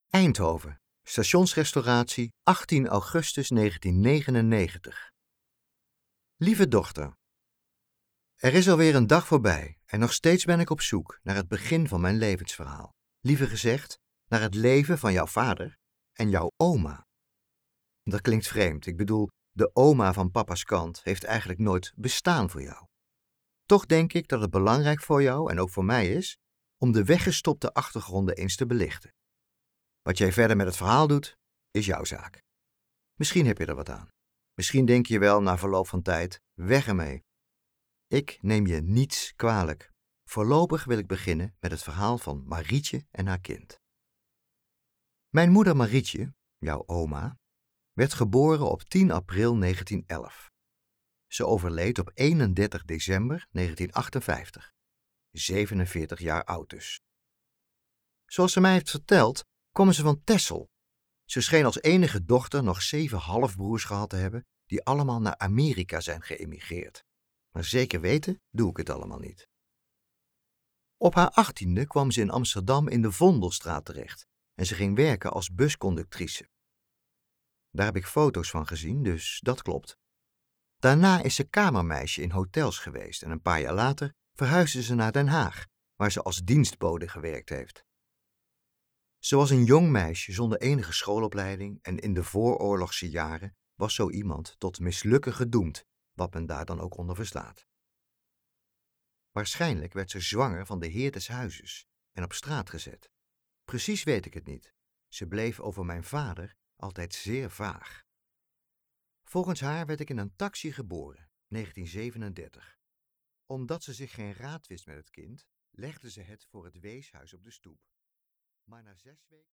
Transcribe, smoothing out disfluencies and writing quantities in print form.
Eindhoven, stationsrestauratie, 18 augustus 1999. Lieve dochter, er is alweer een dag voorbij en nog steeds ben ik op zoek naar het begin van mijn levensverhaal. Liever gezegd, naar het leven van jouw vader en jouw oma. Dat klinkt vreemd, ik bedoel, de oma van papa's kant heeft eigenlijk nooit bestaan voor jou. Toch denk ik dat het belangrijk voor jou en ook voor mij is om de weggestopte achtergronden eens te belichten. Wat jij verder met het verhaal doet, is jouw zaak. Misschien heb je er wat aan. Misschien denk je wel na verloop van tijd, weg ermee. Ik neem je niets kwalijk. Voorlopig wil ik beginnen met het verhaal van Marietje en haar kind. Mijn moeder Marietje, jouw oma, werd geboren op 10 april 1911. Ze overleed op 31 december 1958. 47 jaar oud dus. Zoals ze mij heeft verteld, komen ze van Texel. Ze scheen als enige dochter nog 7 halfbroers gehad te hebben, die allemaal naar Amerika zijn geëmigreerd. Maar zeker weten doe ik het allemaal niet. Op haar 18e kwam ze in Amsterdam in de Vondelstraat terecht en ze ging werken als busconductrice. Daar heb ik foto's van gezien, dus dat klopt. Daarna is ze kamermeisje in hotels geweest en een paar jaar later verhuisde ze naar Den Haag, waar ze als dienstbode gewerkt heeft. Ze was een jong meisje zonder enige schoolopleiding en in de vooroorlogse jaren was zo iemand tot mislukken gedoemd, wat men daar dan ook onder verstaat. Waarschijnlijk werd ze zwanger van de heer des huizes en op straat gezet. Precies weet ik het niet. Ze bleef over mijn vader altijd zeer vaag. Volgens haar werd ik in een taxi geboren, 1937. Omdat ze zich geen raad wist met het kind, legde ze het voor het weeshuis op de stoep. Maar na 6 weken...